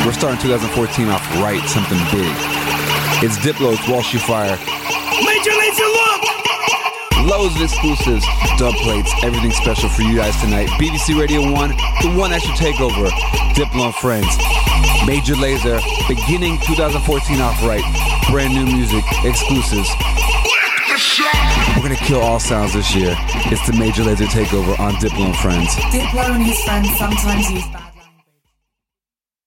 We're starting 2014 off right, something big. It's Diplo's Walsh Fire. Major Lazer look! Loads of exclusives, dub plates, everything special for you guys tonight. BBC Radio 1, the One Extra Takeover, Diplo and Friends. Major Lazer, beginning 2014 off right. Brand new music, exclusives. We're gonna kill all sounds this year. It's the Major Lazer Takeover on Diplo and Friends. Diplo and his friends sometimes use